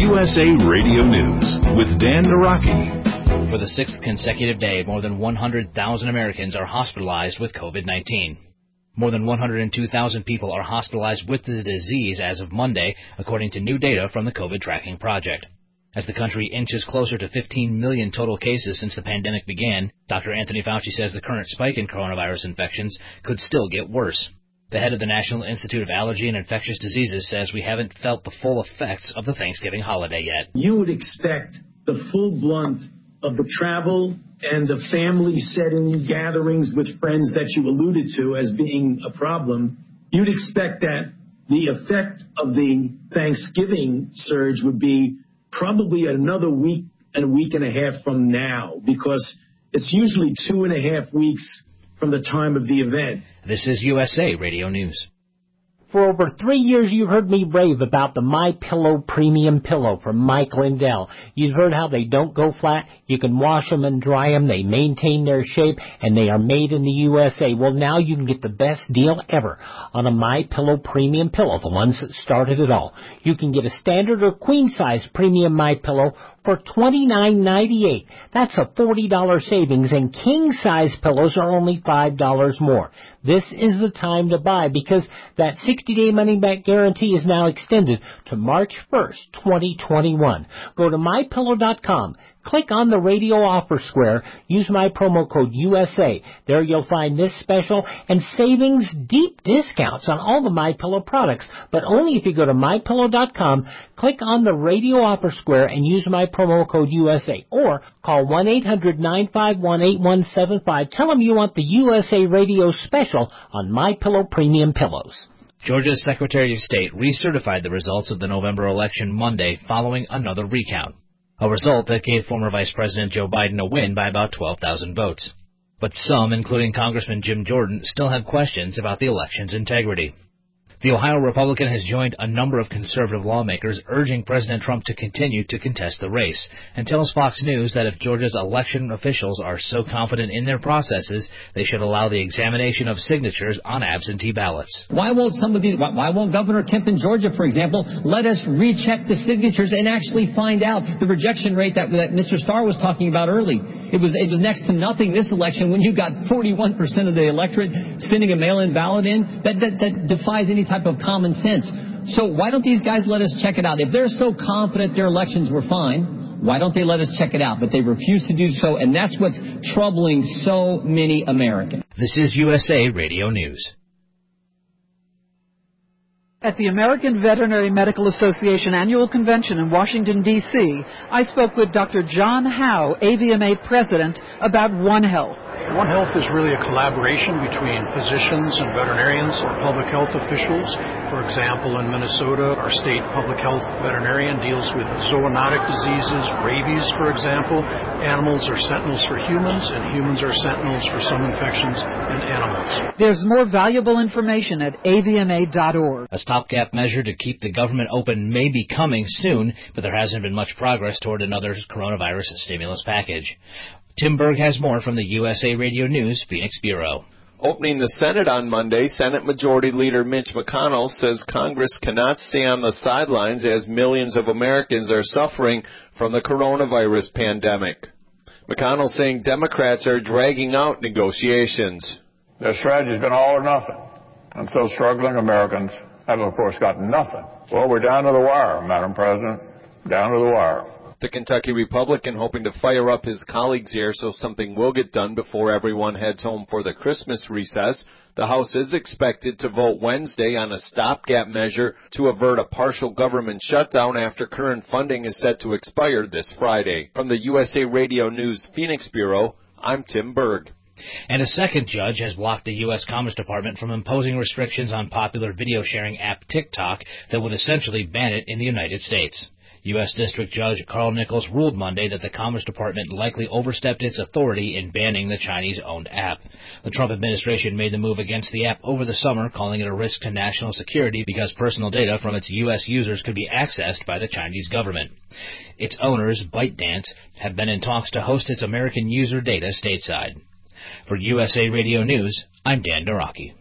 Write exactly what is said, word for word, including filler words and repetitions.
U S A Radio News with Dan Naraki. For the sixth consecutive day, more than one hundred thousand Americans are hospitalized with COVID nineteen. More than one hundred two thousand people are hospitalized with the disease as of Monday, according to new data from the COVID Tracking Project. As the country inches closer to fifteen million total cases since the pandemic began, Doctor Anthony Fauci says the current spike in coronavirus infections could still get worse. The head of the National Institute of Allergy and Infectious Diseases says we haven't felt the full effects of the Thanksgiving holiday yet. You would expect the full blunt of the travel and the family setting gatherings with friends that you alluded to as being a problem. You'd expect that the effect of the Thanksgiving surge would be probably another week and a week and a half from now, because it's usually two and a half weeks from the time of the event. This is U S A Radio News. For over three years, you've heard me rave about the MyPillow Premium Pillow from Mike Lindell. You've heard how they don't go flat. You can wash them and dry them. They maintain their shape, and they are made in the U S A. Well, now you can get the best deal ever on a MyPillow Premium Pillow, the ones that started it all. You can get a standard or queen-size premium MyPillow for twenty-nine ninety-eight. That's a forty dollars savings, and king-size pillows are only five dollars more. This is the time to buy, because that sixty-day money-back guarantee is now extended to March first, twenty twenty-one. Go to my pillow dot com. Click on the radio offer square. Use my promo code U S A. There you'll find this special and savings, deep discounts on all the MyPillow products, but only if you go to my pillow dot com, click on the radio offer square, and use my promo code U S A. Or call one eight hundred nine five one eight one seven five. Tell them you want the U S A radio special on MyPillow Premium Pillows. Georgia's Secretary of State recertified the results of the November election Monday following another recount, a result that gave former Vice President Joe Biden a win by about twelve thousand votes. But some, including Congressman Jim Jordan, still have questions about the election's integrity. The Ohio Republican has joined a number of conservative lawmakers urging President Trump to continue to contest the race, and tells Fox News that if Georgia's election officials are so confident in their processes, they should allow the examination of signatures on absentee ballots. Why won't some of these, why, why won't Governor Kemp in Georgia, for example, let us recheck the signatures and actually find out the rejection rate that, that Mister Starr was talking about early? It was, it was next to nothing this election when you got forty-one percent of the electorate sending a mail-in ballot in. That, that, that defies any type of common sense. So why don't these guys let us check it out? If they're so confident their elections were fine, why don't they let us check it out? But they refuse to do so, and that's what's troubling so many Americans. This is U S A Radio News. At the American Veterinary Medical Association Annual Convention in Washington, D C, I spoke with Doctor John Howe, A V M A President, about One Health. One Health is really a collaboration between physicians and veterinarians or public health officials. For example, in Minnesota, our state public health veterinarian deals with zoonotic diseases, rabies, for example. Animals are sentinels for humans, and humans are sentinels for some infections in animals. There's more valuable information at A V M A dot org. A stopgap measure to keep the government open may be coming soon, but there hasn't been much progress toward another coronavirus stimulus package. Tim Berg has more from the U S A Radio News Phoenix Bureau. Opening the Senate on Monday, Senate Majority Leader Mitch McConnell says Congress cannot stay on the sidelines as millions of Americans are suffering from the coronavirus pandemic. McConnell saying Democrats are dragging out negotiations. Their strategy has been all or nothing. And so struggling Americans have, of course, got nothing. Well, we're down to the wire, Madam President, down to the wire. The Kentucky Republican hoping to fire up his colleagues here so something will get done before everyone heads home for the Christmas recess. The House is expected to vote Wednesday on a stopgap measure to avert a partial government shutdown after current funding is set to expire this Friday. From the U S A Radio News Phoenix Bureau, I'm Tim Berg. And a second judge has blocked the U S Commerce Department from imposing restrictions on popular video sharing app TikTok that would essentially ban it in the United States. U S District Judge Carl Nichols ruled Monday that the Commerce Department likely overstepped its authority in banning the Chinese-owned app. The Trump administration made the move against the app over the summer, calling it a risk to national security because personal data from its U S users could be accessed by the Chinese government. Its owners, ByteDance, have been in talks to host its American user data stateside. For U S A Radio News, I'm Dan Naraki.